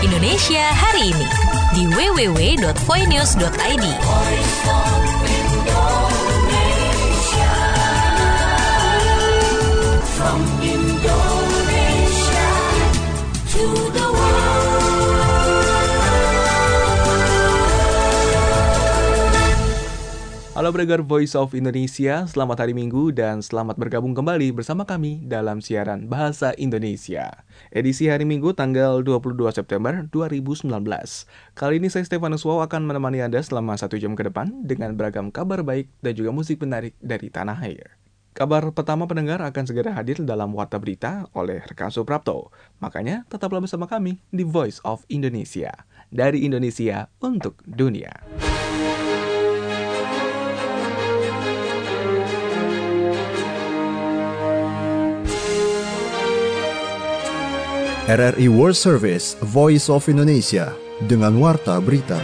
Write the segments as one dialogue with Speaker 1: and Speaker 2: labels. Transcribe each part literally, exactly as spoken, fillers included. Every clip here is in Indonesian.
Speaker 1: Indonesia hari ini di w w w dot voinews dot i d. From Indonesia to the
Speaker 2: Halo pendengar Voice of Indonesia, selamat hari Minggu dan selamat bergabung kembali bersama kami dalam siaran Bahasa Indonesia. Edisi hari Minggu tanggal dua puluh dua September dua ribu sembilan belas. Kali ini saya Stefanus Wow akan menemani Anda selama satu jam ke depan dengan beragam kabar baik dan juga musik menarik dari tanah air. Kabar pertama pendengar akan segera hadir dalam Warta Berita oleh rekan Suprapto. Makanya tetaplah bersama kami di Voice of Indonesia. Dari Indonesia untuk dunia.
Speaker 3: R R I World Service, Voice of Indonesia, dengan Warta Berita.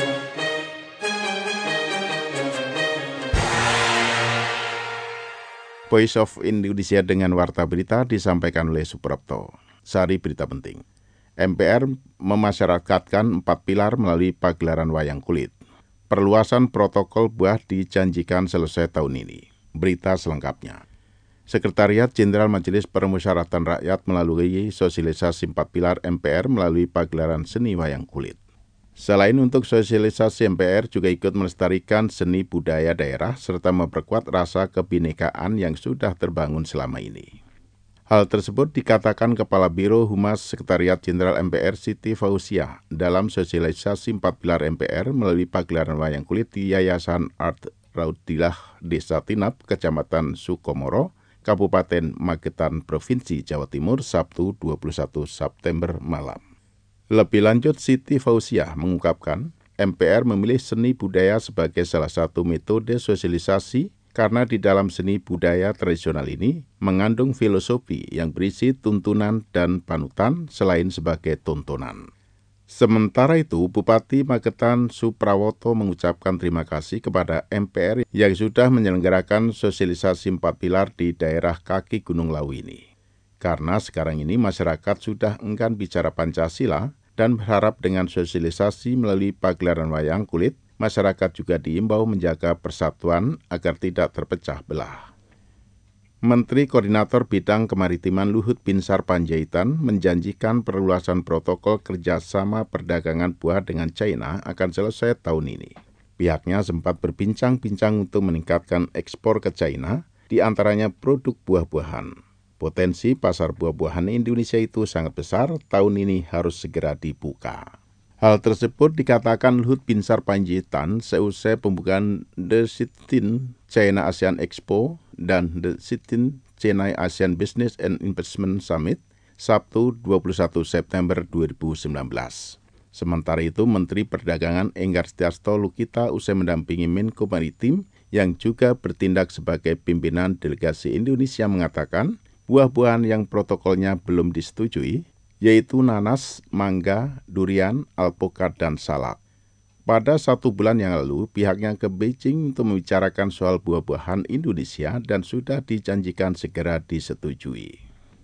Speaker 4: Voice of Indonesia dengan Warta Berita disampaikan oleh Suprapto. Sari berita penting. M P R memasyarakatkan empat pilar melalui pagelaran wayang kulit. Perluasan protokol buah dijanjikan selesai tahun ini. Berita selengkapnya. Sekretariat Jenderal Majelis Permusyawaratan Rakyat melalui sosialisasi empat pilar M P R melalui pagelaran seni wayang kulit. Selain untuk sosialisasi, M P R juga ikut melestarikan seni budaya daerah serta memperkuat rasa kebinekaan yang sudah terbangun selama ini. Hal tersebut dikatakan Kepala Biro Humas Sekretariat Jenderal M P R Siti Fauziah dalam sosialisasi empat pilar M P R melalui pagelaran wayang kulit di Yayasan Art Raudilah Desa Tinap, Kecamatan Sukomoro, Kabupaten Magetan, Provinsi Jawa Timur, Sabtu dua puluh satu September malam. Lebih lanjut, Siti Fauziah mengungkapkan, M P R memilih seni budaya sebagai salah satu metode sosialisasi karena di dalam seni budaya tradisional ini mengandung filosofi yang berisi tuntunan dan panutan selain sebagai tontonan. Sementara itu, Bupati Magetan Suprawoto mengucapkan terima kasih kepada M P R yang sudah menyelenggarakan sosialisasi empat pilar di daerah kaki Gunung Lawu ini. Karena sekarang ini masyarakat sudah enggan bicara Pancasila dan berharap dengan sosialisasi melalui pagelaran wayang kulit, masyarakat juga diimbau menjaga persatuan agar tidak terpecah belah. Menteri Koordinator Bidang Kemaritiman Luhut Binsar Panjaitan menjanjikan perluasan protokol kerjasama perdagangan buah dengan China akan selesai tahun ini. Pihaknya sempat berbincang-bincang untuk meningkatkan ekspor ke China, di antaranya produk buah-buahan. Potensi pasar buah-buahan Indonesia itu sangat besar, tahun ini harus segera dibuka. Hal tersebut dikatakan Luhut Binsar Panjaitan seusai pembukaan The sixteenth China ASEAN Expo dan The sixteenth China ASEAN Business and Investment Summit Sabtu dua puluh satu September dua ribu sembilan belas. Sementara itu, Menteri Perdagangan Enggar Setiasto Lukita usai mendampingi Menko Maritim yang juga bertindak sebagai pimpinan delegasi Indonesia mengatakan buah-buahan yang protokolnya belum disetujui, yaitu nanas, mangga, durian, alpukat, dan salak. Pada satu bulan yang lalu, pihaknya ke Beijing untuk membicarakan soal buah-buahan Indonesia dan sudah dijanjikan segera disetujui.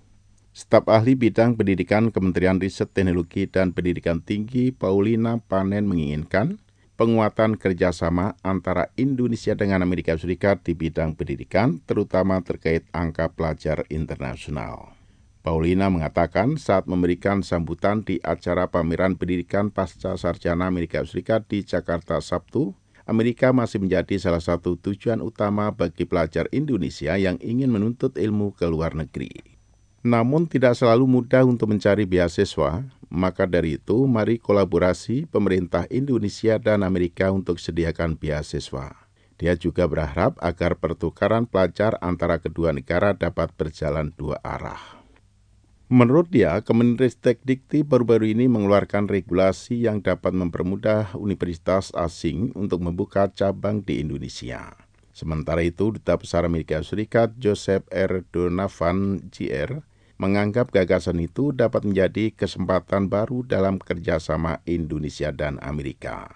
Speaker 4: Staf ahli bidang pendidikan Kementerian Riset Teknologi dan Pendidikan Tinggi Paulina Panen menginginkan penguatan kerjasama antara Indonesia dengan Amerika Serikat di bidang pendidikan, terutama terkait angka pelajar internasional. Paulina mengatakan saat memberikan sambutan di acara pameran pendidikan pasca sarjana Amerika Serikat di Jakarta Sabtu, Amerika masih menjadi salah satu tujuan utama bagi pelajar Indonesia yang ingin menuntut ilmu ke luar negeri. Namun tidak selalu mudah untuk mencari beasiswa, maka dari itu mari kolaborasi pemerintah Indonesia dan Amerika untuk sediakan beasiswa. Dia juga berharap agar pertukaran pelajar antara kedua negara dapat berjalan dua arah. Menurut dia, Kemenristek Dikti baru-baru ini mengeluarkan regulasi yang dapat mempermudah universitas asing untuk membuka cabang di Indonesia. Sementara itu, Duta Besar Amerika Serikat Joseph R. Donovan J R menganggap gagasan itu dapat menjadi kesempatan baru dalam kerjasama Indonesia dan Amerika.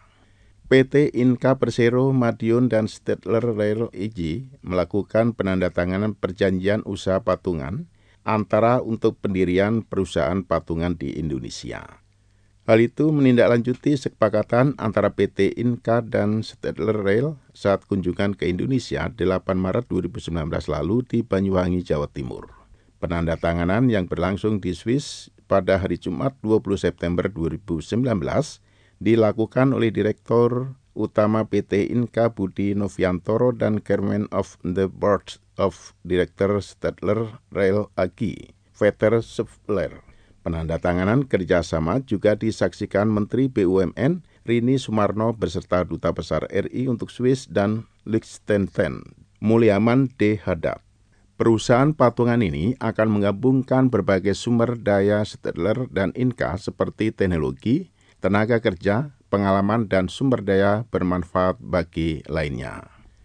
Speaker 4: P T Inka Persero, Madiun, dan Stedtler Rail I J melakukan penandatanganan perjanjian usaha patungan antara untuk pendirian perusahaan patungan di Indonesia. Hal itu menindaklanjuti kesepakatan antara P T Inka dan Stadler Rail saat kunjungan ke Indonesia delapan Maret dua ribu sembilan belas lalu di Banyuwangi, Jawa Timur. Penandatanganan yang berlangsung di Swiss pada hari Jumat dua puluh September dua ribu sembilan belas dilakukan oleh Direktur Utama P T Inka Budi Noviantoro dan Chairman of the Board of Director Stadler Rail A G, Peter Scheffler. Penandatanganan kerjasama juga disaksikan Menteri B U M N Rini Sumarno beserta Duta Besar R I untuk Swiss dan Liechtenstein, Mulyaman D. Haddad. Perusahaan patungan ini akan menggabungkan berbagai sumber daya Stadler dan Inka seperti teknologi, tenaga kerja, pengalaman, dan sumber daya bermanfaat bagi lainnya.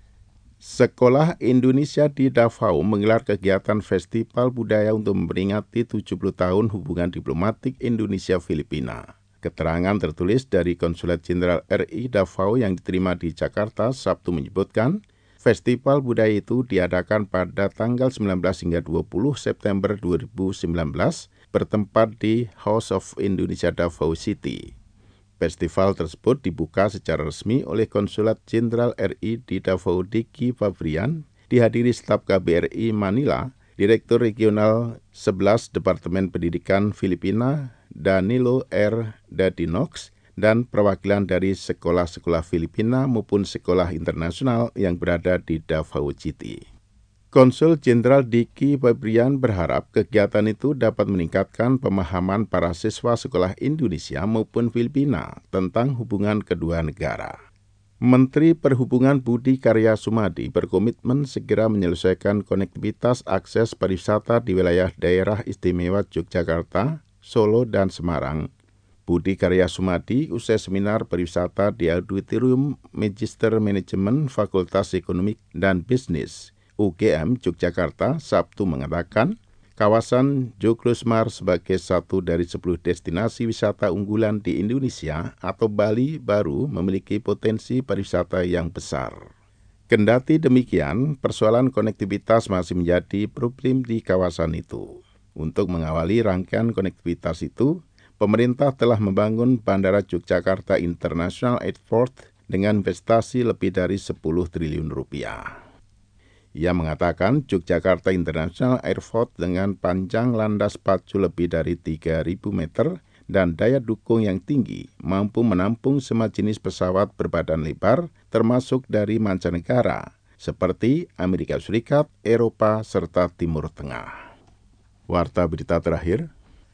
Speaker 4: Sekolah Indonesia di Davao menggelar kegiatan festival budaya untuk memperingati tujuh puluh tahun hubungan diplomatik Indonesia-Filipina. Keterangan tertulis dari Konsulat Jenderal R I Davao yang diterima di Jakarta Sabtu menyebutkan, festival budaya itu diadakan pada tanggal sembilan belas hingga dua puluh September dua ribu sembilan belas bertempat di House of Indonesia Davao City. Festival tersebut dibuka secara resmi oleh Konsulat Jenderal R I di Davao Diki Fabrian, dihadiri staf K B R I Manila, Direktur Regional sebelas Departemen Pendidikan Filipina, Danilo R. Dadinox, dan perwakilan dari sekolah-sekolah Filipina maupun sekolah internasional yang berada di Davao City. Konsul Jenderal Diki Fabrian berharap kegiatan itu dapat meningkatkan pemahaman para siswa sekolah Indonesia maupun Filipina tentang hubungan kedua negara. Menteri Perhubungan Budi Karya Sumadi berkomitmen segera menyelesaikan konektivitas akses pariwisata di wilayah daerah istimewa Yogyakarta, Solo, dan Semarang. Budi Karya Sumadi usai seminar pariwisata di Auditorium Magister Manajemen Fakultas Ekonomi dan Bisnis U G M Yogyakarta Sabtu mengatakan, kawasan Joglosemar sebagai satu dari sepuluh destinasi wisata unggulan di Indonesia atau Bali baru memiliki potensi pariwisata yang besar. Kendati demikian, persoalan konektivitas masih menjadi problem di kawasan itu. Untuk mengawali rangkaian konektivitas itu, pemerintah telah membangun Bandara Yogyakarta International Airport dengan investasi lebih dari sepuluh triliun rupiah. Ia mengatakan Yogyakarta International Airport dengan panjang landas pacu lebih dari tiga ribu meter dan daya dukung yang tinggi mampu menampung semua jenis pesawat berbadan lebar termasuk dari mancanegara seperti Amerika Serikat, Eropa, serta Timur Tengah. Warta berita terakhir.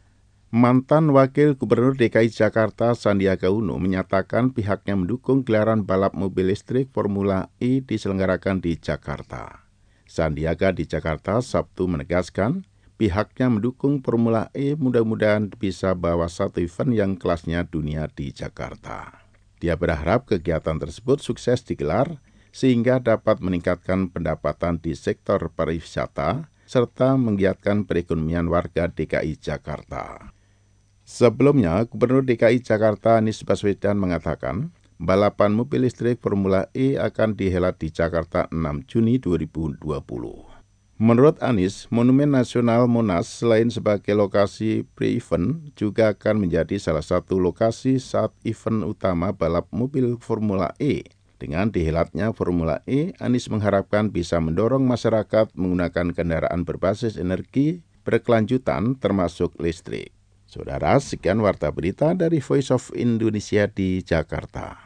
Speaker 4: Mantan Wakil Gubernur D K I Jakarta Sandiaga Uno menyatakan pihaknya mendukung gelaran balap mobil listrik Formula E diselenggarakan di Jakarta. Sandiaga di Jakarta Sabtu menegaskan pihaknya mendukung Formula E mudah-mudahan bisa bawa satu event yang kelasnya dunia di Jakarta. Dia berharap kegiatan tersebut sukses digelar sehingga dapat meningkatkan pendapatan di sektor pariwisata serta menggiatkan perekonomian warga D K I Jakarta. Sebelumnya, Gubernur D K I Jakarta Anies Baswedan mengatakan, balapan mobil listrik Formula E akan dihelat di Jakarta enam Juni dua ribu dua puluh. Menurut Anies, Monumen Nasional Monas selain sebagai lokasi pre-event juga akan menjadi salah satu lokasi saat event utama balap mobil Formula E. Dengan dihelatnya Formula E, Anies mengharapkan bisa mendorong masyarakat menggunakan kendaraan berbasis energi berkelanjutan termasuk listrik. Saudara, sekian warta berita dari Voice of Indonesia di Jakarta.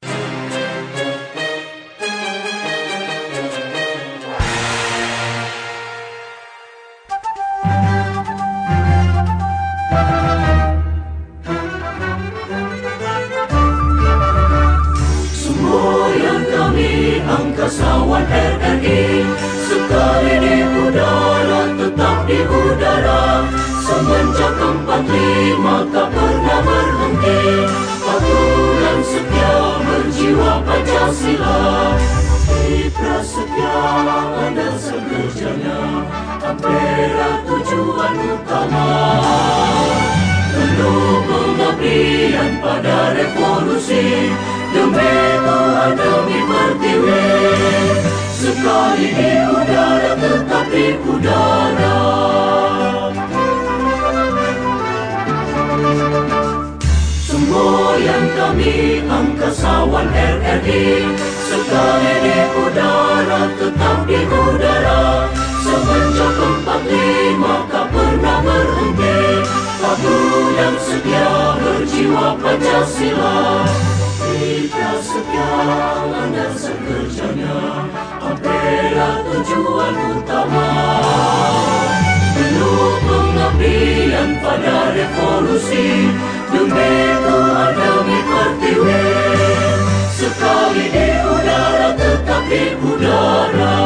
Speaker 5: Semboyan kami angkasawan R R I, sekali di udara tetap di udara. Semenjak empat lima tak pernah berhenti, patuh dan setia berjiwa Pancasila. Kiprah setia ada sekerjanya, Ampera tujuan utama. Penuh pengabdian pada revolusi, demi Tuhan demi pertiwi. Sekali di udara tetap di udara. Semua kami angkasawan R R I, sekali di udara tetap di udara. Semenjak empat puluh lima tak pernah berhenti, patuh dan setia berjiwa Pancasila. Kita setia landasan kerjanya, Ampera tujuan utama. Penuh pengabdian pada revolusi, demi Tuhan demi Pertiwi. Sekali di udara tetap di udara.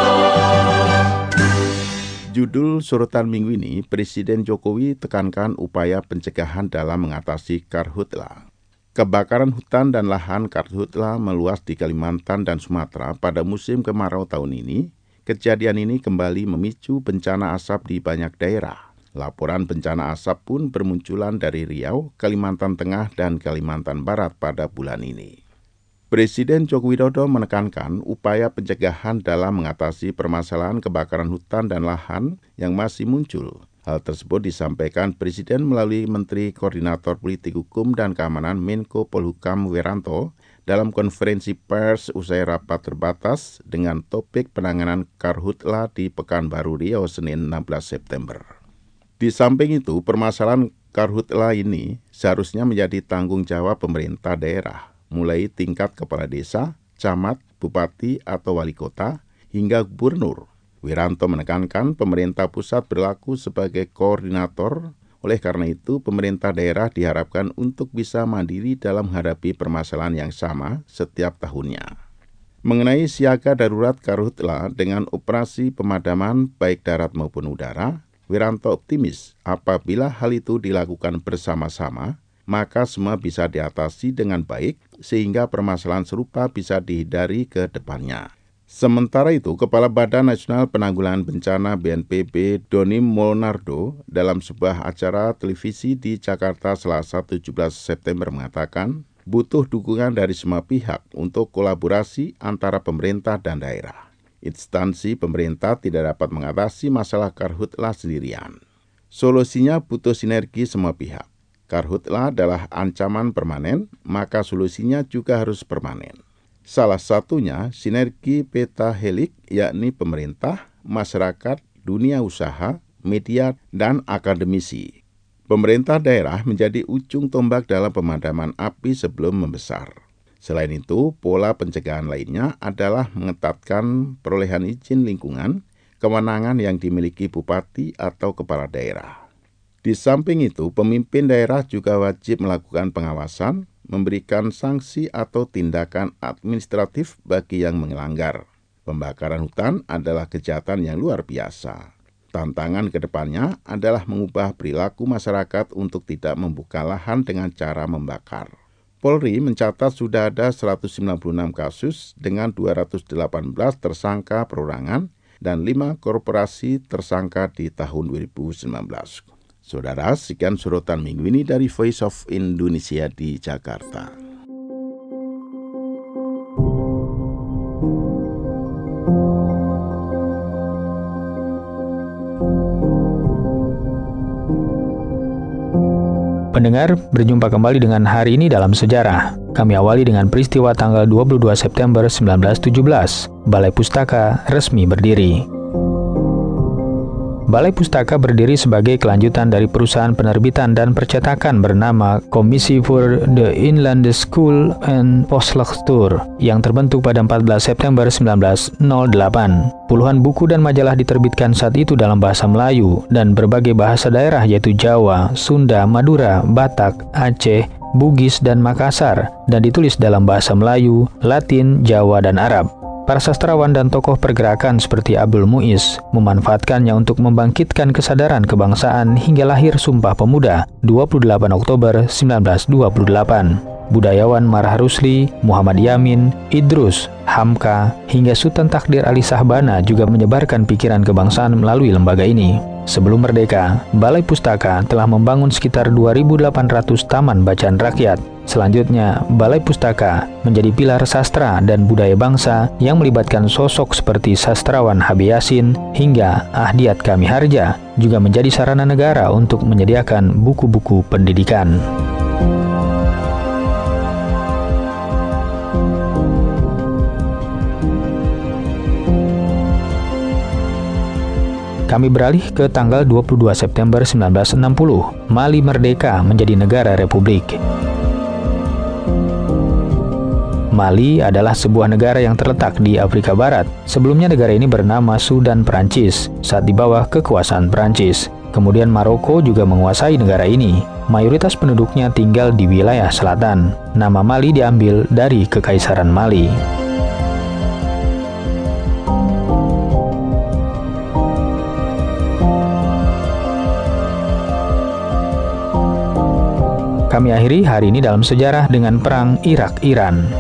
Speaker 4: Judul sorotan minggu ini, Presiden Jokowi tekankan upaya pencegahan dalam mengatasi karhutla. Kebakaran hutan dan lahan karhutla meluas di Kalimantan dan Sumatera pada musim kemarau tahun ini. Kejadian ini kembali memicu bencana asap di banyak daerah. Laporan bencana asap pun bermunculan dari Riau, Kalimantan Tengah, dan Kalimantan Barat pada bulan ini. Presiden Joko Widodo menekankan upaya pencegahan dalam mengatasi permasalahan kebakaran hutan dan lahan yang masih muncul. Hal tersebut disampaikan Presiden melalui Menteri Koordinator Politik Hukum dan Keamanan Menko Polhukam Wiranto dalam konferensi pers usai rapat terbatas dengan topik penanganan karhutla di Pekanbaru Riau Senin enam belas September. Di samping itu, permasalahan karhutla ini seharusnya menjadi tanggung jawab pemerintah daerah, mulai tingkat kepala desa, camat, bupati atau wali kota, hingga gubernur. Wiranto menekankan pemerintah pusat berlaku sebagai koordinator, oleh karena itu pemerintah daerah diharapkan untuk bisa mandiri dalam menghadapi permasalahan yang sama setiap tahunnya. Mengenai siaga darurat karhutla dengan operasi pemadaman baik darat maupun udara, Wiranto optimis apabila hal itu dilakukan bersama-sama, maka semua bisa diatasi dengan baik sehingga permasalahan serupa bisa dihindari ke depannya. Sementara itu, Kepala Badan Nasional Penanggulangan Bencana B N P B Doni Monardo dalam sebuah acara televisi di Jakarta Selasa tujuh belas September mengatakan butuh dukungan dari semua pihak untuk kolaborasi antara pemerintah dan daerah. Instansi pemerintah tidak dapat mengatasi masalah karhutla sendirian. Solusinya butuh sinergi semua pihak. Karhutla adalah ancaman permanen, maka solusinya juga harus permanen. Salah satunya sinergi pentahelik, yakni pemerintah, masyarakat, dunia usaha, media, dan akademisi. Pemerintah daerah menjadi ujung tombak dalam pemadaman api sebelum membesar. Selain itu, pola pencegahan lainnya adalah mengetatkan perolehan izin lingkungan, kewenangan yang dimiliki bupati atau kepala daerah. Di samping itu, pemimpin daerah juga wajib melakukan pengawasan, memberikan sanksi atau tindakan administratif bagi yang melanggar. Pembakaran hutan adalah kejahatan yang luar biasa. Tantangan ke depannya adalah mengubah perilaku masyarakat untuk tidak membuka lahan dengan cara membakar. Polri mencatat sudah ada seratus sembilan puluh enam kasus dengan dua ratus delapan belas tersangka perorangan dan lima korporasi tersangka di tahun dua ribu sembilan belas. Saudara, sekian sorotan minggu ini dari Voice of Indonesia di Jakarta.
Speaker 6: Pendengar, berjumpa kembali dengan hari ini dalam sejarah. Kami awali dengan peristiwa tanggal dua puluh dua September seribu sembilan ratus tujuh belas. Balai Pustaka resmi berdiri. Balai Pustaka berdiri sebagai kelanjutan dari perusahaan penerbitan dan percetakan bernama Kommissie voor de Inlandse School en Postlectuur yang terbentuk pada empat belas September seribu sembilan ratus delapan. Puluhan buku dan majalah diterbitkan saat itu dalam bahasa Melayu dan berbagai bahasa daerah yaitu Jawa, Sunda, Madura, Batak, Aceh, Bugis, dan Makassar dan ditulis dalam bahasa Melayu, Latin, Jawa, dan Arab. Para sastrawan dan tokoh pergerakan seperti Abdul Muiz memanfaatkannya untuk membangkitkan kesadaran kebangsaan hingga lahir Sumpah Pemuda dua puluh delapan Oktober seribu sembilan ratus dua puluh delapan. Budayawan Marhar Rusli, Muhammad Yamin, Idrus, Hamka, hingga Sultan Takdir Ali Sahbana juga menyebarkan pikiran kebangsaan melalui lembaga ini. Sebelum merdeka, Balai Pustaka telah membangun sekitar dua ribu delapan ratus taman bacaan rakyat. Selanjutnya, Balai Pustaka menjadi pilar sastra dan budaya bangsa yang melibatkan sosok seperti sastrawan H B Yasin hingga Ahdiat Kami Harja, juga menjadi sarana negara untuk menyediakan buku-buku pendidikan. Kami beralih ke tanggal dua puluh dua September seribu sembilan ratus enam puluh. Mali merdeka menjadi negara republik. Mali adalah sebuah negara yang terletak di Afrika Barat. Sebelumnya negara ini bernama Sudan Perancis saat di bawah kekuasaan Perancis. Kemudian Maroko juga menguasai negara ini. Mayoritas penduduknya tinggal di wilayah selatan. Nama Mali diambil dari Kekaisaran Mali. Kami akhiri hari ini dalam sejarah dengan Perang Irak-Iran.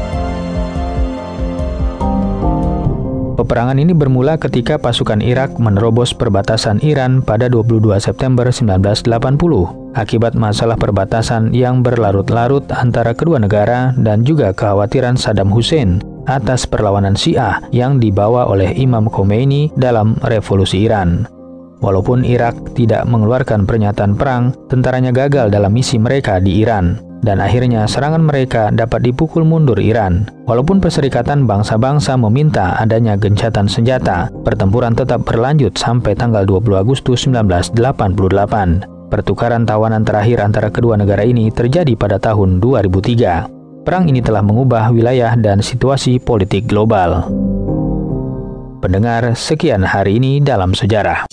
Speaker 6: Peperangan ini bermula ketika pasukan Irak menerobos perbatasan Iran pada dua puluh dua September seribu sembilan ratus delapan puluh. Akibat masalah perbatasan yang berlarut-larut antara kedua negara dan juga kekhawatiran Saddam Hussein atas perlawanan Syiah yang dibawa oleh Imam Khomeini dalam revolusi Iran. Walaupun Irak tidak mengeluarkan pernyataan perang, tentaranya gagal dalam misi mereka di Iran. Dan akhirnya serangan mereka dapat dipukul mundur Iran. Walaupun Perserikatan Bangsa-Bangsa meminta adanya gencatan senjata, pertempuran tetap berlanjut sampai tanggal dua puluh Agustus seribu sembilan ratus delapan puluh delapan. Pertukaran tawanan terakhir antara kedua negara ini terjadi pada tahun dua ribu tiga. Perang ini telah mengubah wilayah dan situasi politik global. Pendengar, sekian hari ini dalam sejarah.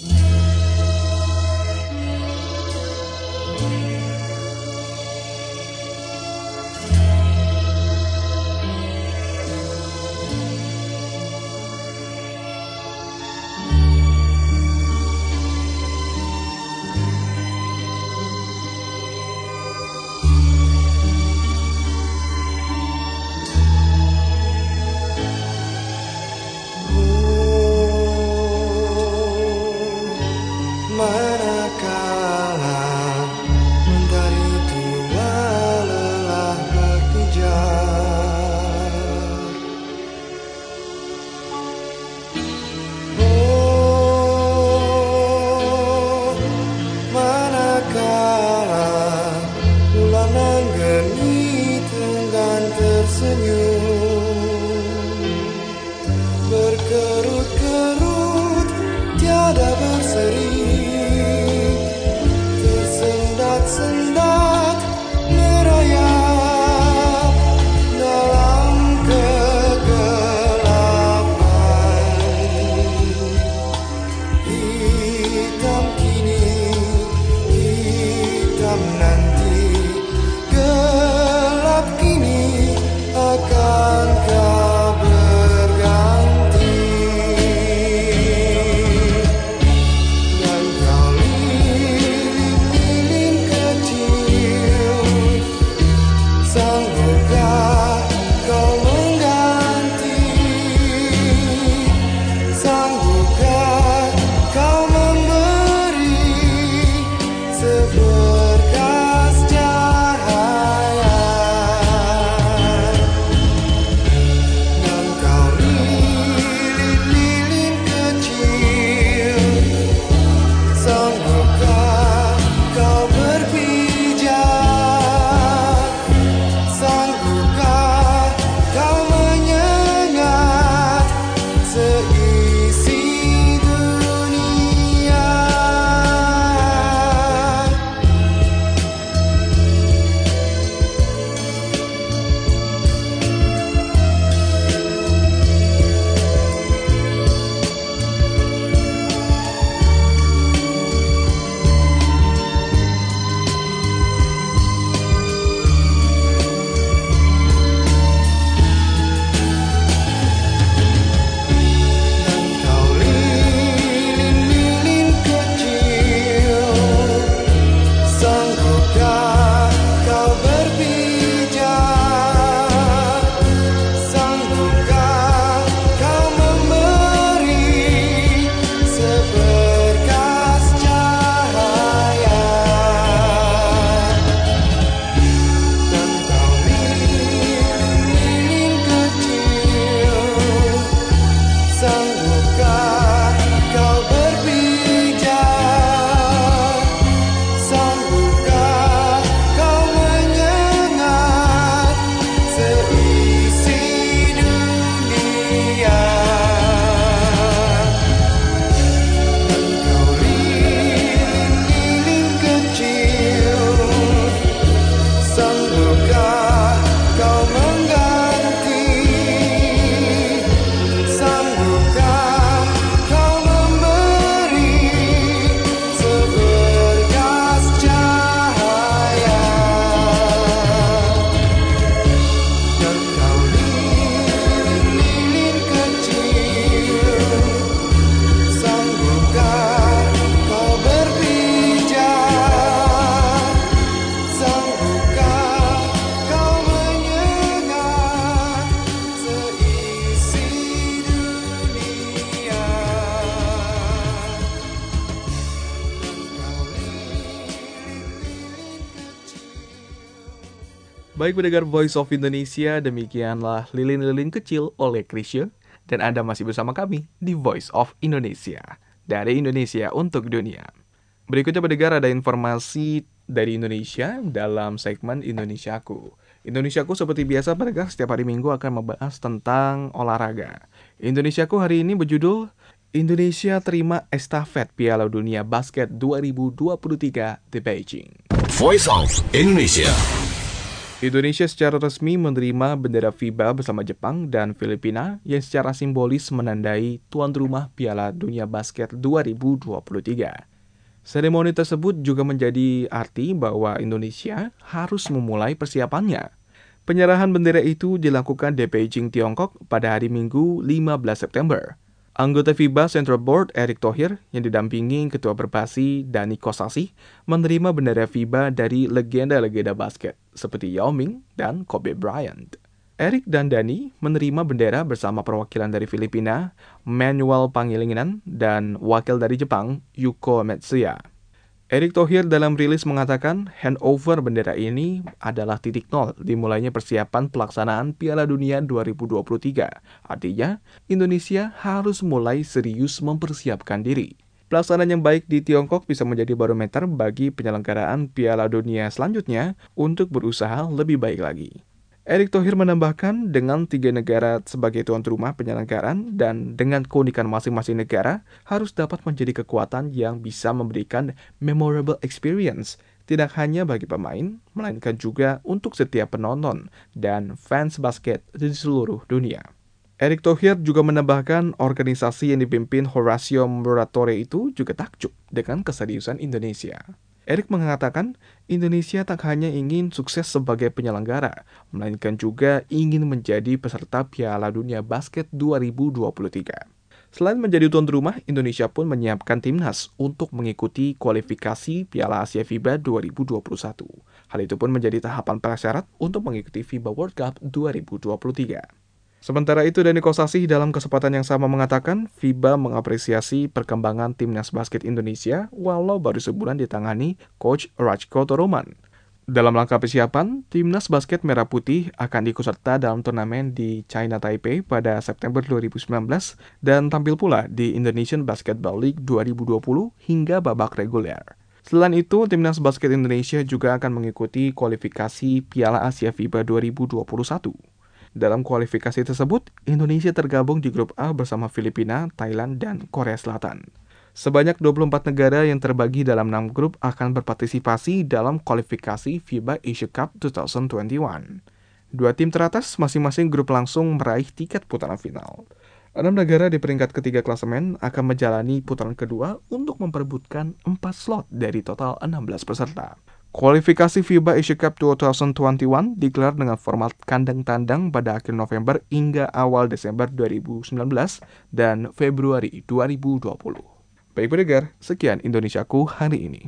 Speaker 2: Baik pendengar Voice of Indonesia, demikianlah Lilin-Lilin Kecil oleh Chrisye. Dan Anda masih bersama kami di Voice of Indonesia. Dari Indonesia untuk dunia. Berikutnya pendengar ada informasi dari Indonesia dalam segmen Indonesiaku. Indonesiaku seperti biasa pendengar setiap hari Minggu akan membahas tentang olahraga. Indonesiaku hari ini berjudul Indonesia terima estafet Piala Dunia Basket dua ribu dua puluh tiga di Beijing.
Speaker 7: Voice of Indonesia.
Speaker 2: Indonesia secara resmi menerima bendera FIBA bersama Jepang dan Filipina yang secara simbolis menandai tuan rumah Piala Dunia Basket dua ribu dua puluh tiga. Seremoni tersebut juga menjadi arti bahwa Indonesia harus memulai persiapannya. Penyerahan bendera itu dilakukan di Beijing, Tiongkok pada hari Minggu lima belas September. Anggota FIBA Central Board Erick Thohir yang didampingi Ketua Perbasi Dani Kosasih menerima bendera FIBA dari legenda-legenda basket seperti Yao Ming dan Kobe Bryant. Erick dan Dani menerima bendera bersama perwakilan dari Filipina, Manuel Pangilinan, dan wakil dari Jepang, Yuko Metsuya. Erick Thohir dalam rilis mengatakan handover bendera ini adalah titik nol dimulainya persiapan pelaksanaan Piala Dunia dua ribu dua puluh tiga. Artinya, Indonesia harus mulai serius mempersiapkan diri. Pelaksanaan yang baik di Tiongkok bisa menjadi barometer bagi penyelenggaraan Piala Dunia selanjutnya untuk berusaha lebih baik lagi. Erick Thohir menambahkan dengan tiga negara sebagai tuan rumah penyelenggaraan dan dengan keunikan masing-masing negara harus dapat menjadi kekuatan yang bisa memberikan memorable experience tidak hanya bagi pemain, melainkan juga untuk setiap penonton dan fans basket di seluruh dunia. Erick Thohir juga menambahkan organisasi yang dipimpin Horacio Muratore itu juga takjub dengan keseriusan Indonesia. Erick mengatakan Indonesia tak hanya ingin sukses sebagai penyelenggara, melainkan juga ingin menjadi peserta Piala Dunia Basket dua ribu dua puluh tiga. Selain menjadi tuan rumah, Indonesia pun menyiapkan timnas untuk mengikuti kualifikasi Piala Asia FIBA dua ribu dua puluh satu. Hal itu pun menjadi tahapan prasyarat untuk mengikuti FIBA World Cup dua ribu dua puluh tiga. Sementara itu, Dani Kosasih dalam kesempatan yang sama mengatakan FIBA mengapresiasi perkembangan timnas basket Indonesia walau baru sebulan ditangani Coach Ratko Toroman. Dalam langkah persiapan, timnas basket Merah Putih akan ikut serta dalam turnamen di China Taipei pada September dua ribu sembilan belas dan tampil pula di Indonesian Basketball League dua ribu dua puluh hingga babak reguler. Selain itu, timnas basket Indonesia juga akan mengikuti kualifikasi Piala Asia FIBA dua ribu dua puluh satu. Dalam kualifikasi tersebut, Indonesia tergabung di grup A bersama Filipina, Thailand, dan Korea Selatan. Sebanyak dua puluh empat negara yang terbagi dalam enam grup akan berpartisipasi dalam kualifikasi FIBA Asia Cup dua ribu dua puluh satu. Dua tim teratas masing-masing grup langsung meraih tiket putaran final. Enam negara di peringkat ketiga klasemen akan menjalani putaran kedua untuk memperebutkan empat slot dari total enam belas peserta. Kualifikasi FIBA Asia Cup dua ribu dua puluh satu digelar dengan format kandang tandang pada akhir November hingga awal Desember dua ribu sembilan belas dan Februari dua ribu dua puluh. Baik pendengar, sekian Indonesiaku hari ini.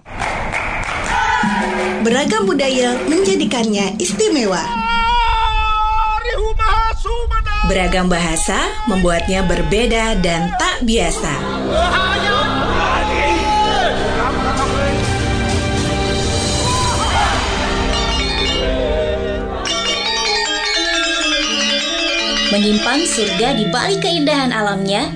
Speaker 8: Beragam budaya menjadikannya istimewa. Beragam bahasa membuatnya berbeda dan tak biasa. Menyimpan surga di balik keindahan alamnya.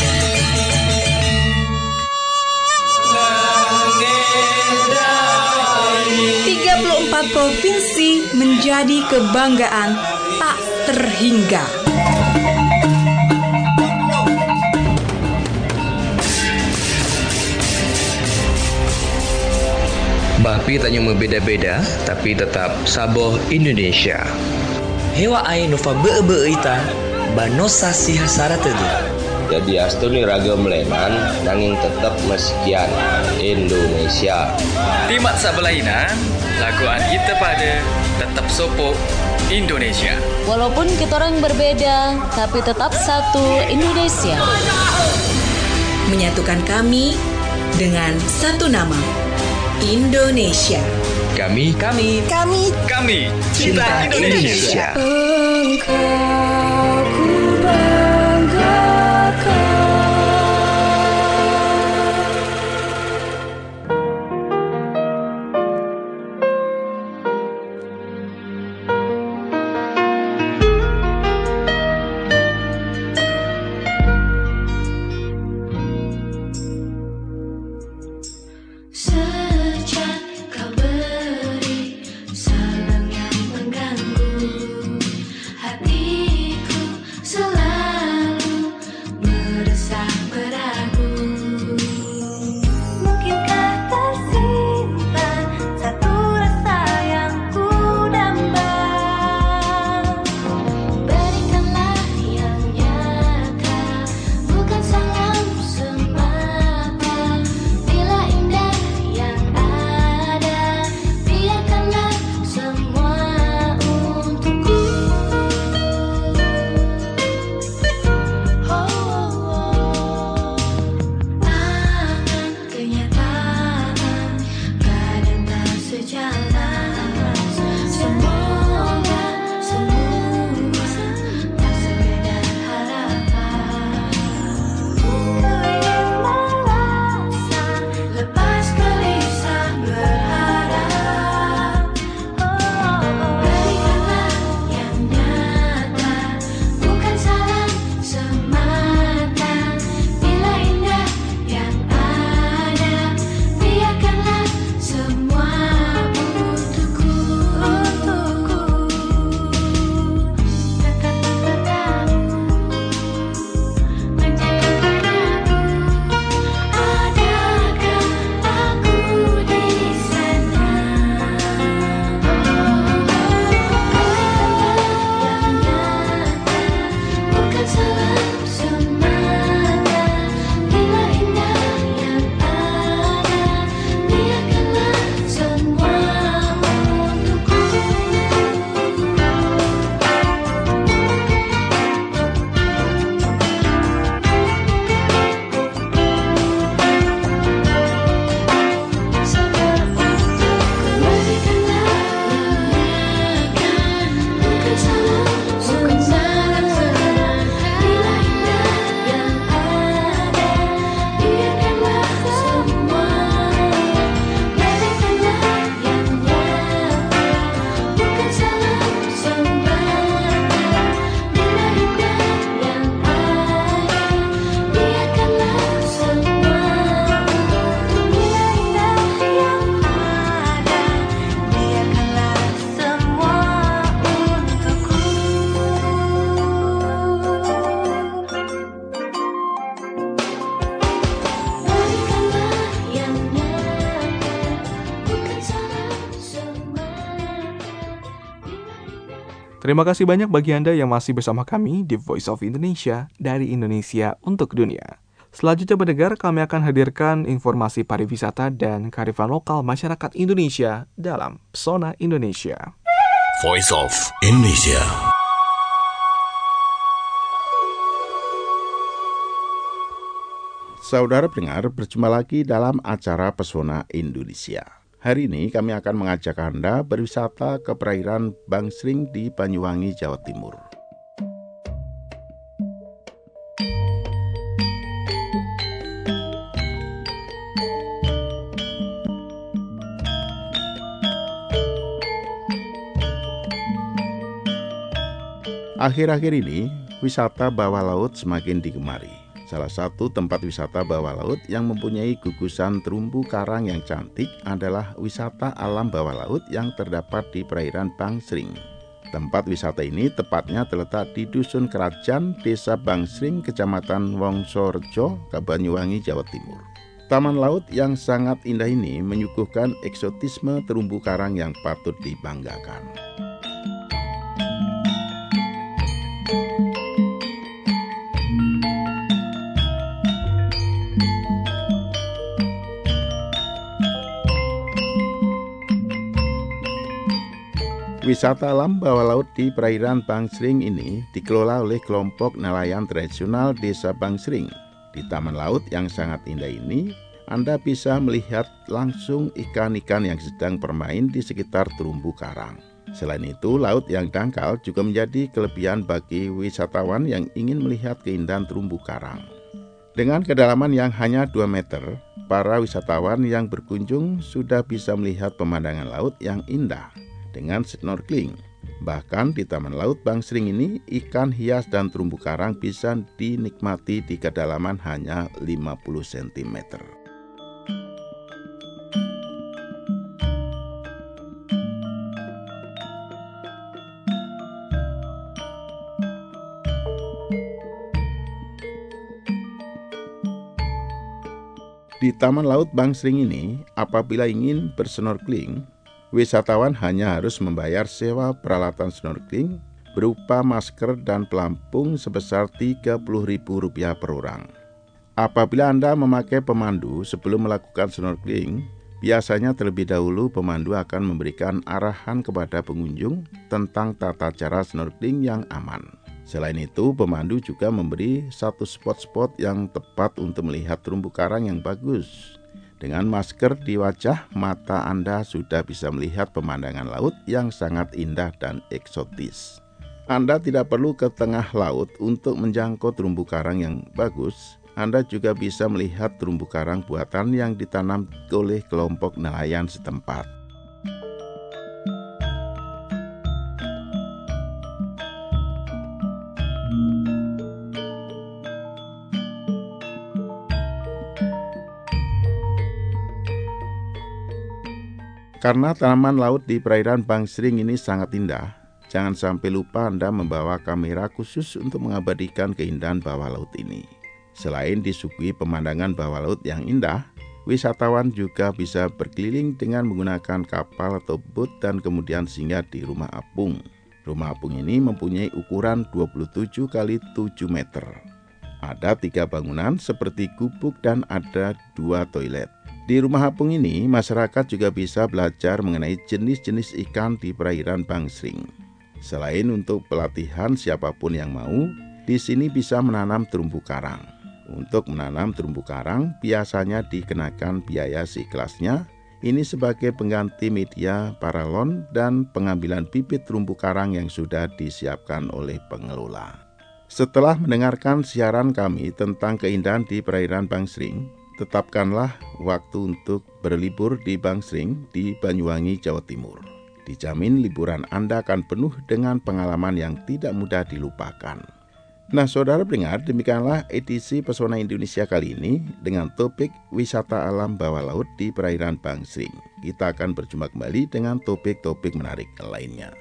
Speaker 8: tiga puluh empat provinsi menjadi kebanggaan tak terhingga.
Speaker 9: Bapi tak cuma beda-beda, tapi tetap saboh Indonesia.
Speaker 10: Hewa ai nova be-be ita banosa si hasara tadi.
Speaker 11: Jadi astuni ragam lenan nanging tetap meskian Indonesia.
Speaker 12: Timak sabelaina laguan kita pada tetap sopo Indonesia.
Speaker 13: Walaupun kita orang berbeda, tapi tetap satu Indonesia.
Speaker 8: Menyatukan kami dengan satu nama, Indonesia.
Speaker 9: Kami,
Speaker 10: kami,
Speaker 8: kami,
Speaker 12: kami cinta, cinta Indonesia. Indonesia.
Speaker 8: Engkau ku banggakan.
Speaker 2: Terima kasih banyak bagi Anda yang masih bersama kami di Voice of Indonesia dari Indonesia untuk dunia. Selanjutnya pendengar, kami akan hadirkan informasi pariwisata dan kearifan lokal masyarakat Indonesia dalam Pesona Indonesia.
Speaker 7: Voice of Indonesia.
Speaker 4: Saudara pendengar, berjumpa lagi dalam acara Pesona Indonesia. Hari ini kami akan mengajak Anda berwisata ke perairan Bangsring di Banyuwangi, Jawa Timur. Akhir-akhir ini, wisata bawah laut semakin digemari. Salah satu tempat wisata bawah laut yang mempunyai gugusan terumbu karang yang cantik adalah wisata alam bawah laut yang terdapat di perairan Bangsring. Tempat wisata ini tepatnya terletak di Dusun Kerajaan, Desa Bangsring, Kecamatan Wongsorejo, Banyuwangi, Jawa Timur. Taman laut yang sangat indah ini menyuguhkan eksotisme terumbu karang yang patut dibanggakan. Wisata alam bawah laut di perairan Bangsring ini dikelola oleh kelompok nelayan tradisional Desa Bangsring. Di taman laut yang sangat indah ini, Anda bisa melihat langsung ikan-ikan yang sedang bermain di sekitar terumbu karang. Selain itu, laut yang dangkal juga menjadi kelebihan bagi wisatawan yang ingin melihat keindahan terumbu karang. Dengan kedalaman yang hanya dua meter, para wisatawan yang berkunjung sudah bisa melihat pemandangan laut yang indah dengan snorkeling. Bahkan di Taman Laut Bangsring ini, ikan hias dan terumbu karang bisa dinikmati di kedalaman hanya lima puluh sentimeter. Di Taman Laut Bangsring ini, apabila ingin bersnorkeling, wisatawan hanya harus membayar sewa peralatan snorkeling berupa masker dan pelampung sebesar tiga puluh ribu rupiah per orang. Apabila Anda memakai pemandu sebelum melakukan snorkeling, biasanya terlebih dahulu pemandu akan memberikan arahan kepada pengunjung tentang tata cara snorkeling yang aman. Selain itu, pemandu juga memberi satu spot-spot yang tepat untuk melihat terumbu karang yang bagus. Dengan masker di wajah, mata Anda sudah bisa melihat pemandangan laut yang sangat indah dan eksotis. Anda tidak perlu ke tengah laut untuk menjangkau terumbu karang yang bagus. Anda juga bisa melihat terumbu karang buatan yang ditanam oleh kelompok nelayan setempat. Karena tanaman laut di perairan Bangsring ini sangat indah, jangan sampai lupa Anda membawa kamera khusus untuk mengabadikan keindahan bawah laut ini. Selain disuguhi pemandangan bawah laut yang indah, wisatawan juga bisa berkeliling dengan menggunakan kapal atau boat dan kemudian singgah di rumah apung. Rumah apung ini mempunyai ukuran dua puluh tujuh kali tujuh meter. Ada tiga bangunan seperti gubuk dan ada dua toilet. Di rumah apung ini, masyarakat juga bisa belajar mengenai jenis-jenis ikan di perairan Bangsring. Selain untuk pelatihan siapapun yang mau, di sini bisa menanam terumbu karang. Untuk menanam terumbu karang, biasanya dikenakan biaya seikhlasnya. Ini sebagai pengganti media paralon dan pengambilan bibit terumbu karang yang sudah disiapkan oleh pengelola. Setelah mendengarkan siaran kami tentang keindahan di perairan Bangsring, tetapkanlah waktu untuk berlibur di Bangsring di Banyuwangi, Jawa Timur. Dijamin liburan Anda akan penuh dengan pengalaman yang tidak mudah dilupakan. Nah, saudara pendengar, demikianlah edisi Pesona Indonesia kali ini dengan topik wisata alam bawah laut di perairan Bangsring. Kita akan berjumpa kembali dengan topik-topik menarik lainnya.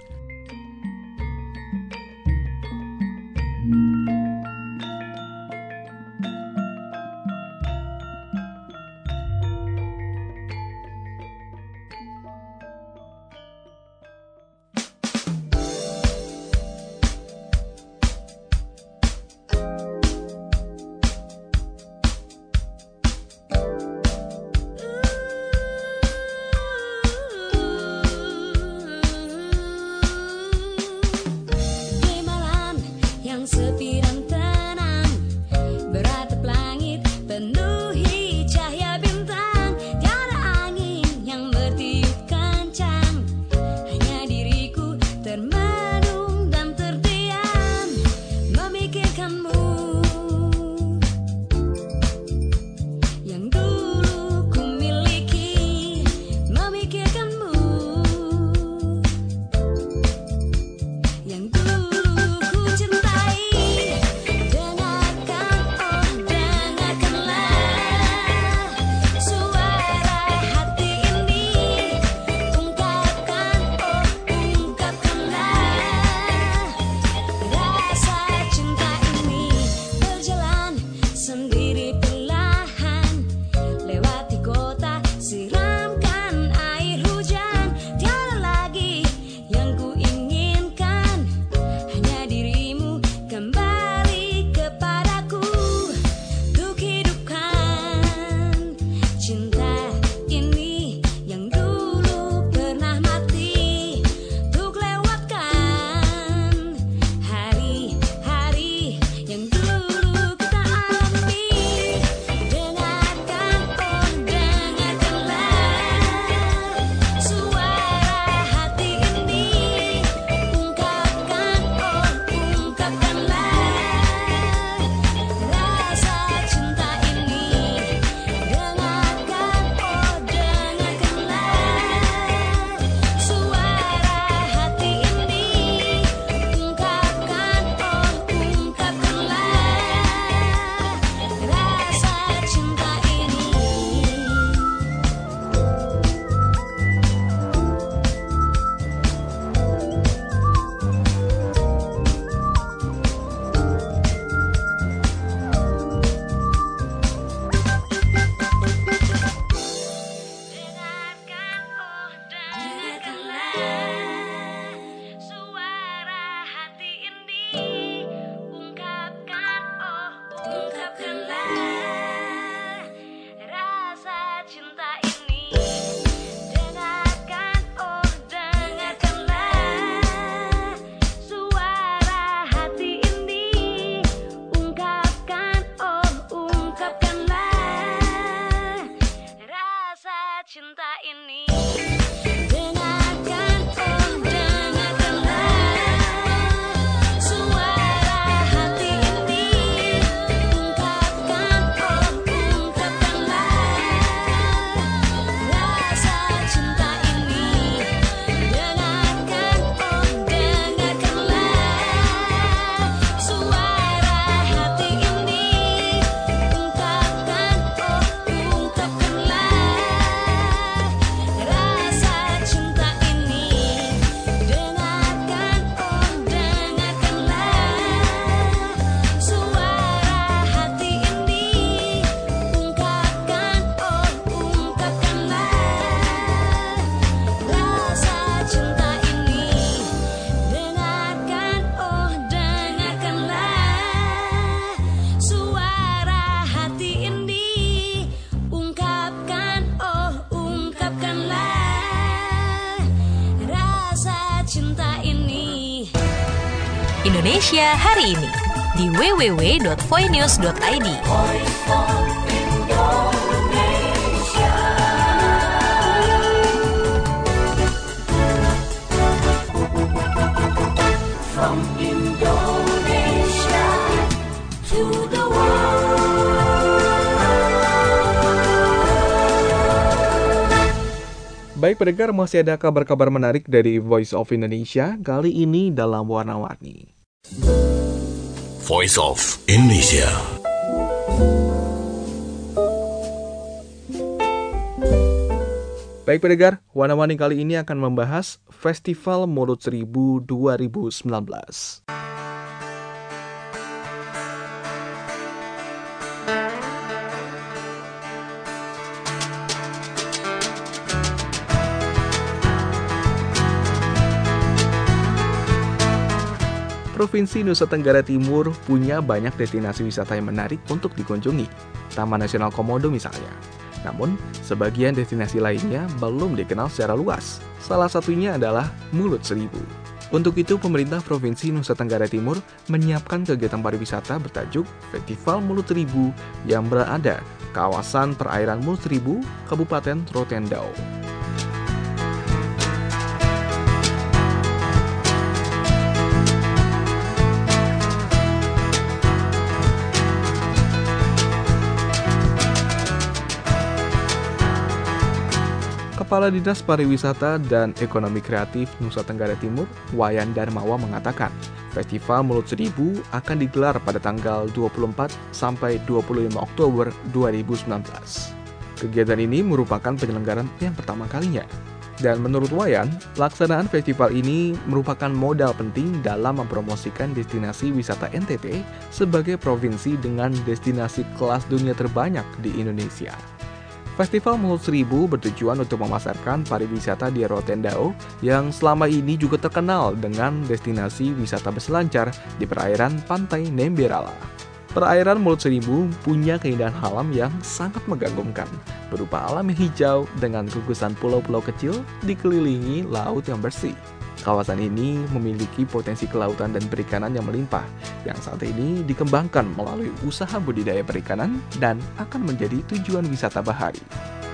Speaker 1: Indonesia hari ini di w w w dot voinews dot i d.
Speaker 5: From Indonesia to the world.
Speaker 2: Baik pendengar, masih ada kabar-kabar menarik dari Voice of Indonesia, kali ini dalam warna-warni.
Speaker 7: Voice of Indonesia.
Speaker 2: Baik pendengar, warna-warni kali ini akan membahas Festival Mulut Seribu dua ribu sembilan belas. Provinsi Nusa Tenggara Timur punya banyak destinasi wisata yang menarik untuk dikunjungi, Taman Nasional Komodo misalnya. Namun, sebagian destinasi lainnya belum dikenal secara luas. Salah satunya adalah Mulut Seribu. Untuk itu, pemerintah Provinsi Nusa Tenggara Timur menyiapkan kegiatan pariwisata bertajuk Festival Mulut Seribu yang berada kawasan perairan Mulut Seribu, Kabupaten Rotendao. Kepala Dinas Pariwisata dan Ekonomi Kreatif Nusa Tenggara Timur, Wayan Darmawa mengatakan, Festival Mulut Seribu akan digelar pada tanggal dua puluh empat sampai dua puluh lima Oktober dua ribu sembilan belas. Kegiatan ini merupakan penyelenggaraan yang pertama kalinya. Dan menurut Wayan, pelaksanaan festival ini merupakan modal penting dalam mempromosikan destinasi wisata N T T sebagai provinsi dengan destinasi kelas dunia terbanyak di Indonesia. Festival Mulut Seribu bertujuan untuk memasarkan pariwisata di Rotendao yang selama ini juga terkenal dengan destinasi wisata berselancar di perairan pantai Nemberala. Perairan Mulut Seribu punya keindahan alam yang sangat mengagumkan, berupa alam yang hijau dengan gugusan pulau-pulau kecil dikelilingi laut yang bersih. Kawasan ini memiliki potensi kelautan dan perikanan yang melimpah, yang saat ini dikembangkan melalui usaha budidaya perikanan dan akan menjadi tujuan wisata bahari.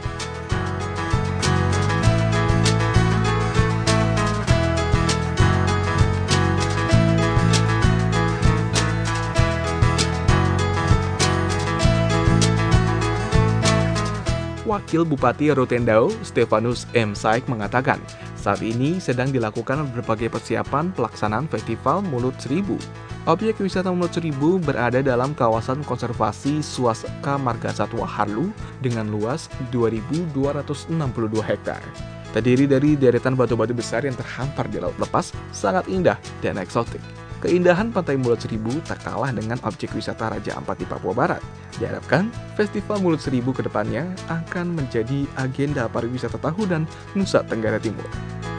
Speaker 2: Wakil Bupati Rotendao, Stefanus M. Saik mengatakan, saat ini sedang dilakukan berbagai persiapan pelaksanaan Festival Mulut Seribu. Objek wisata Mulut Seribu berada dalam kawasan konservasi Swastika Marga Satwa Harlu dengan luas dua ribu dua ratus enam puluh dua hektar. Terdiri dari deretan batu-batu besar yang terhampar di laut lepas, sangat indah dan eksotik. Keindahan Pantai Mulut Seribu tak kalah dengan objek wisata Raja Ampat di Papua Barat. Diharapkan, Festival Mulut Seribu ke depannya akan menjadi agenda pariwisata tahunan Nusa Tenggara Timur.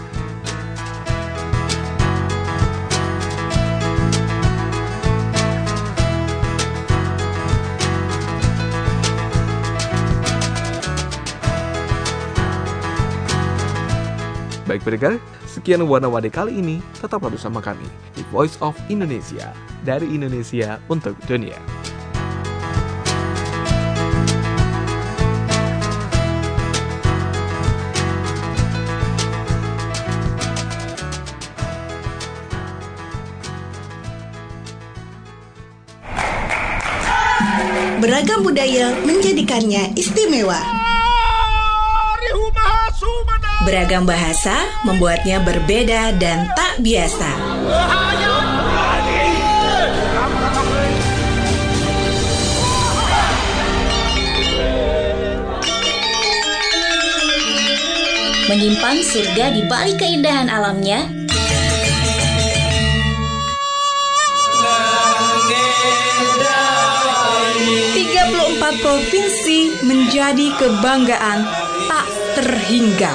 Speaker 2: Baik pendengar, sekian Warna-Warni kali ini. Tetaplah bersama kami di Voice of Indonesia, dari Indonesia untuk dunia.
Speaker 14: Beragam budaya menjadikannya istimewa. Beragam bahasa membuatnya berbeda dan tak biasa.
Speaker 8: Menyimpan surga di balik keindahan alamnya.
Speaker 14: tiga puluh empat provinsi menjadi kebanggaan tak terhingga.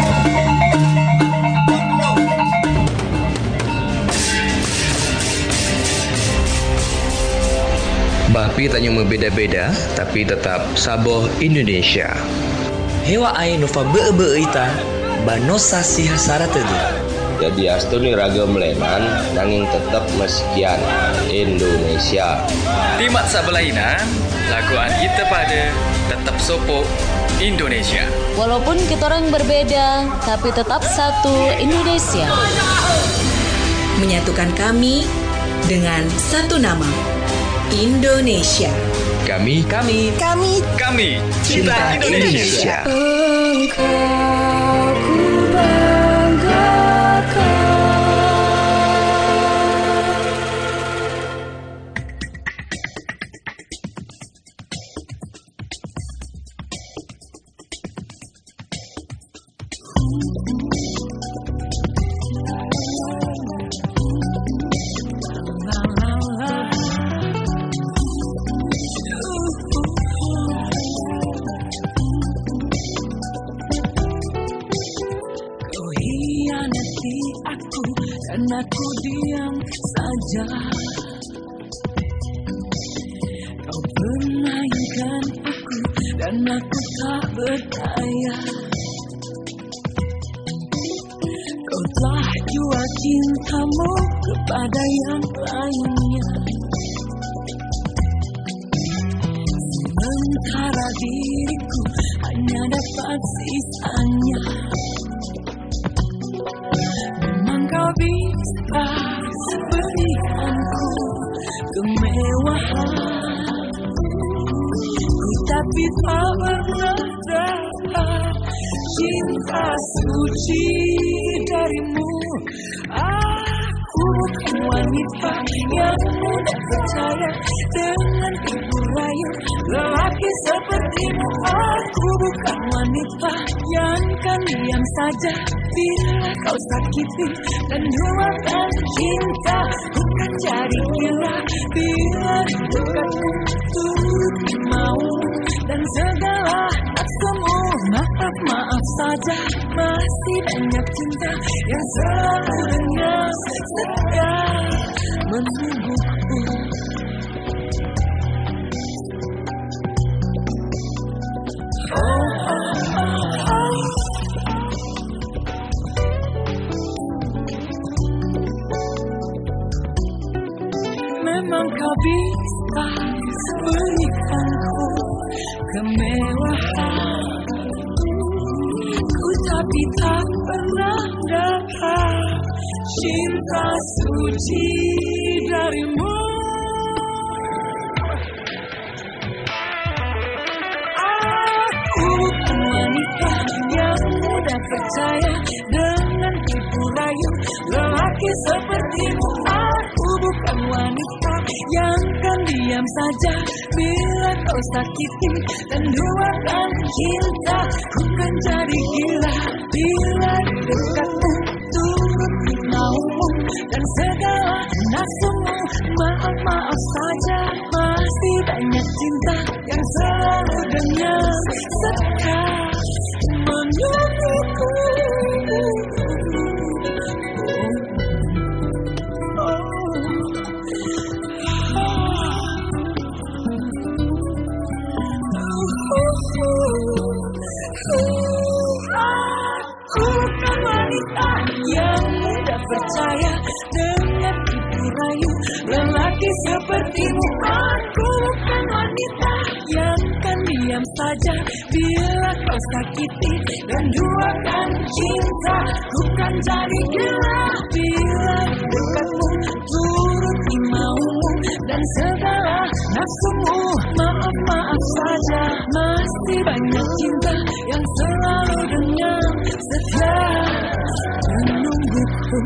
Speaker 9: Bapi tanya membeda-beda, tapi tetap saboh Indonesia.
Speaker 10: Hewa ai nova be-be ita, banosa si hasara tadi.
Speaker 11: Jadi astuni ragam lenan, nanging tetap meskian Indonesia.
Speaker 12: Timak sabelaina, laguan kita pada tetap sopo Indonesia.
Speaker 13: Walaupun kita orang berbeda, tapi tetap satu Indonesia.
Speaker 14: Menyatukan kami dengan satu nama, Indonesia.
Speaker 9: Kami, kami,
Speaker 14: kami,
Speaker 12: kami
Speaker 9: cinta Indonesia.
Speaker 13: Engkau ku banggakan.
Speaker 5: Dan aku diam saja. Kau permainkan aku dan aku tak berdaya. Kau kau telah jual cintamu kepada yang lainnya. Sementara diriku hanya dapat sisanya. Memang kau bisa berikanku kemewahan, tapi tak pernah dapat cinta suci darimu. Aku bukan wanita yang mudah percaya dengan tipu rayu lelaki sepertimu. Aku bukan wanita yang kan diam saja bila kau sakiti dan luapkan cinta. Bukan jadi gila bila di dekatmu turuti mau dan segala nafsumu. Maaf, maaf saja, masih banyak cinta yang selalu dengan setia menungguku. Oh, oh, oh, oh. Memang kau bisa berikanku kemewahan, ku tapi tak pernah dapat cinta suci darimu. Aku bukan wanita yang mudah percaya dengan tipu rayu lelaki sepertimu. Aku bukan wanita yang kan diam saja bila kau sakiti dan luapkan cinta. Bukan jadi gila bila di dekatmu turuti maumu dan segala nafsumu. Maaf, maaf saja, masih banyak cinta yang selalu dengan setia menungguku. Aku bukan wanita yang mudah percaya dengan tipu rayu lelaki sepertimu. Aku bukan wanita yang kan diam saja bila kau sakiti dan duakan cinta. Bukan jadi gila bila dekatmu turuti maumu dan segala nafsumu. Maaf, maaf saja, masih banyak cinta yang selalu dengan setia menungguku.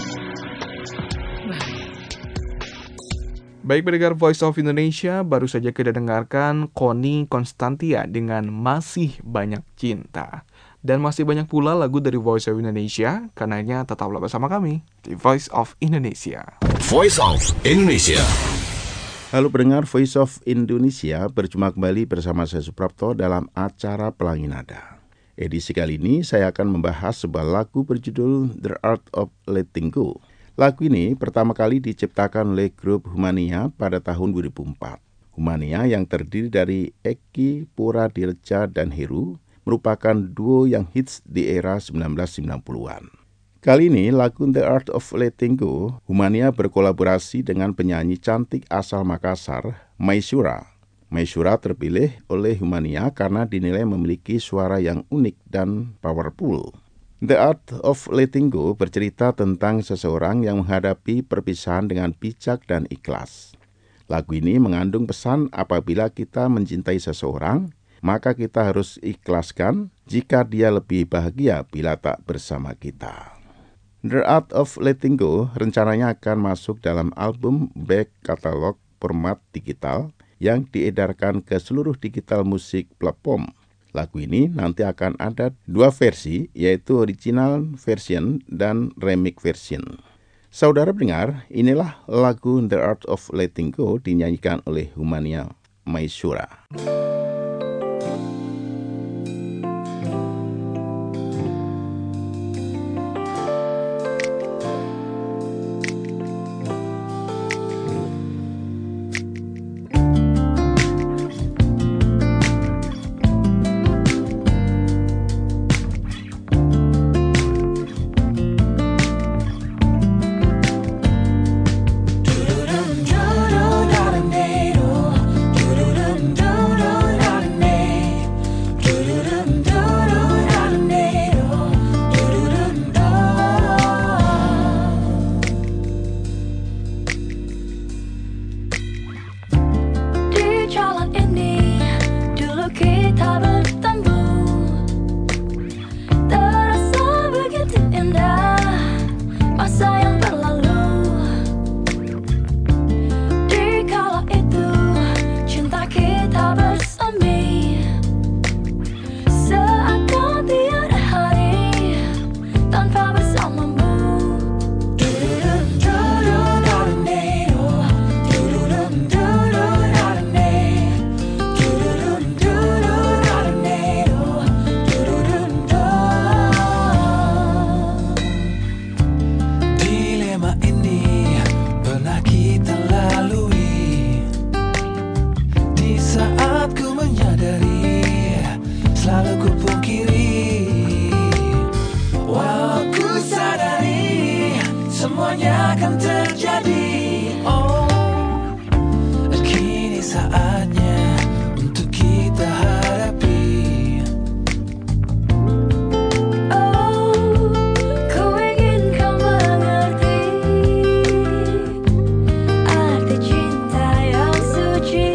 Speaker 2: Baik pendengar Voice of Indonesia, baru saja kita dengarkan Connie Constantia dengan Masih Banyak Cinta. Dan masih banyak pula lagu dari Voice of Indonesia, karenanya tetaplah bersama kami di Voice of Indonesia.
Speaker 7: Voice of Indonesia.
Speaker 4: Halo pendengar Voice of Indonesia, berjumpa kembali bersama saya Suprapto dalam acara Pelangi Nada. Edisi kali ini saya akan membahas sebuah lagu berjudul The Art of Letting Go. Lagu ini pertama kali diciptakan oleh grup Humania pada tahun dua ribu empat. Humania yang terdiri dari Eki Puradiredja dan Heru merupakan duo yang hits di era sembilan belas sembilan puluhan. Kali ini lagu The Art of Letting Go, Humania berkolaborasi dengan penyanyi cantik asal Makassar, Maishura. Maishura terpilih oleh Humania karena dinilai memiliki suara yang unik dan powerful. The Art of Letting Go bercerita tentang seseorang yang menghadapi perpisahan dengan bijak dan ikhlas. Lagu ini mengandung pesan apabila kita mencintai seseorang, maka kita harus ikhlaskan jika dia lebih bahagia bila tak bersama kita. The Art of Letting Go rencananya akan masuk dalam album back catalog format digital yang diedarkan ke seluruh digital musik platform. Lagu ini nanti akan ada dua versi, yaitu original version dan remix version. Saudara pendengar, inilah lagu The Art of Letting Go dinyanyikan oleh Humania Maishura.
Speaker 5: akan terjadi. Oh, kini saatnya untuk kita hadapi.
Speaker 15: Oh, ku ingin kau mengerti arti cinta yang suci.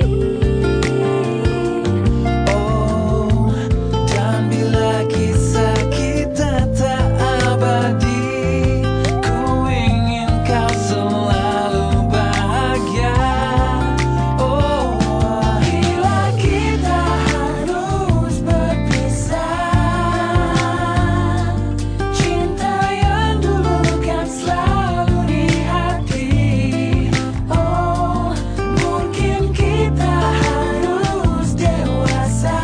Speaker 5: Oh, dan bila kisah kita tak abadi, ku ingin kau selalu bahagia. Oh, bila kita harus berpisah, cinta yang dulu kan selalu di hati. Oh, mungkin kita harus dewasa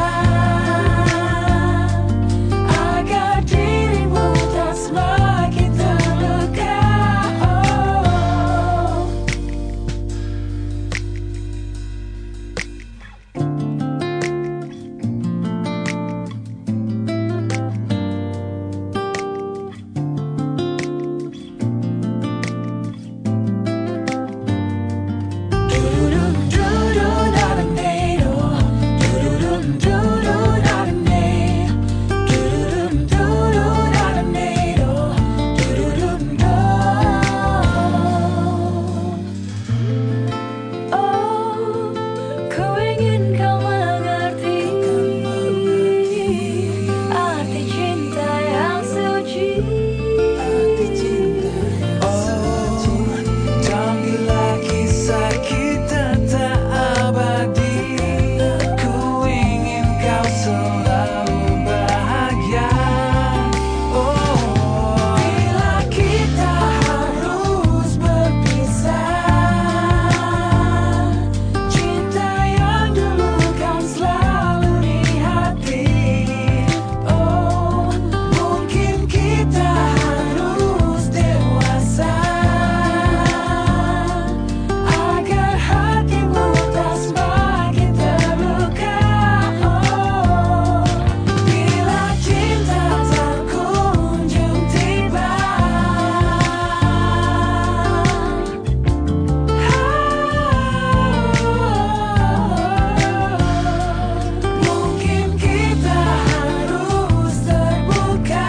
Speaker 5: agar dirimu tak semakin terluka. Oh, dududum dududum dadamnado, dududum dududum dadamne, dududum dududum dadamnado, dududum do.
Speaker 15: Oh, ku ingin kau mengerti arti cinta yang suci.
Speaker 5: Oh, dan bila kisah kita tak abadi, ku ingin kau selalu bahagia. Oh, bila kita harus berpisah, cinta yang dulu kan selalu di hati. Oh, mungkin kita harus dewasa agar hatimu tak semakin terluka. Oh, bila cinta tak kunjung tiba, mungkin kita harus terbuka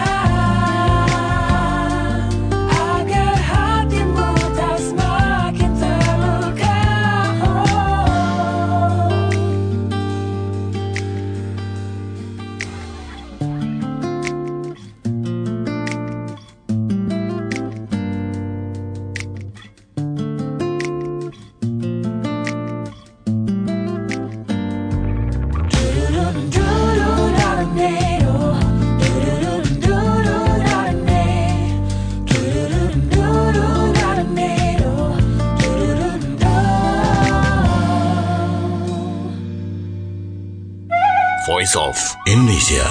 Speaker 5: agar hatimu tak semakin terluka. Oh, dududum dududum dadamnado, dududum dududum dadamne, dududum dududum dadamnado, dududum do.
Speaker 7: Voice of Indonesia.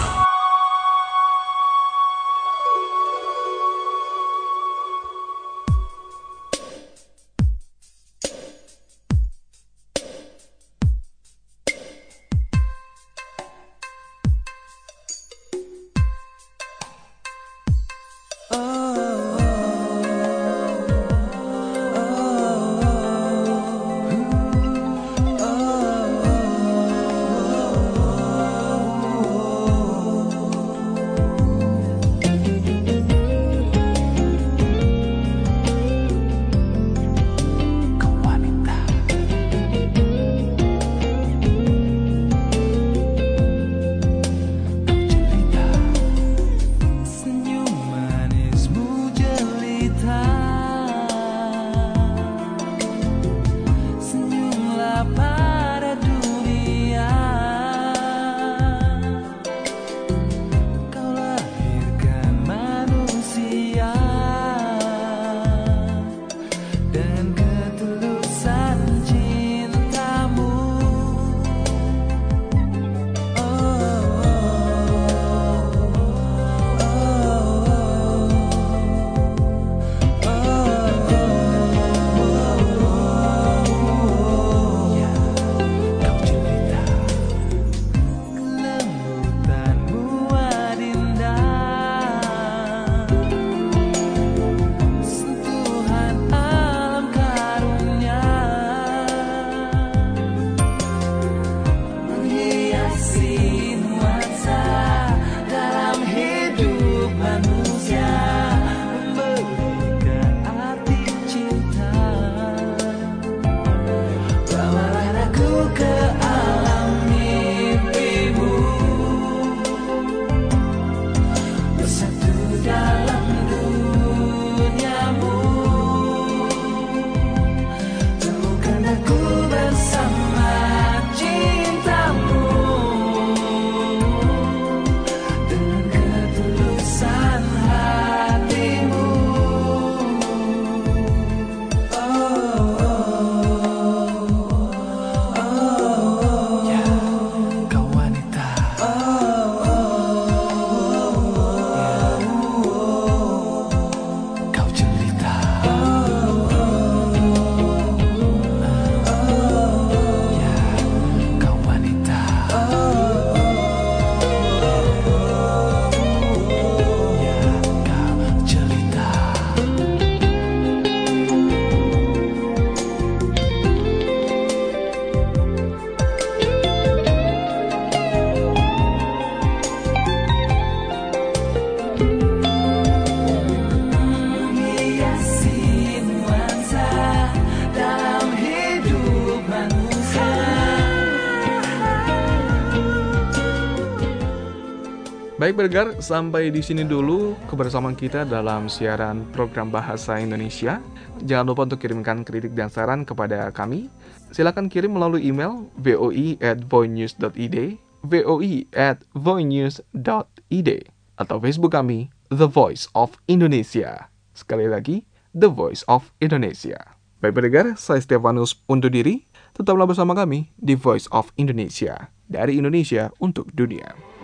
Speaker 5: Oh,
Speaker 2: Baik pendengar, sampai di sini dulu kebersamaan kita dalam siaran program Bahasa Indonesia. Jangan lupa untuk kirimkan kritik dan saran kepada kami. Silakan kirim melalui email voi at voinews dot i d, voi at voinews dot i d, atau Facebook kami, The Voice of Indonesia. Sekali lagi, The Voice of Indonesia. Baik pendengar, saya Stefanus undur diri. Tetaplah bersama kami di Voice of Indonesia. Dari Indonesia untuk dunia.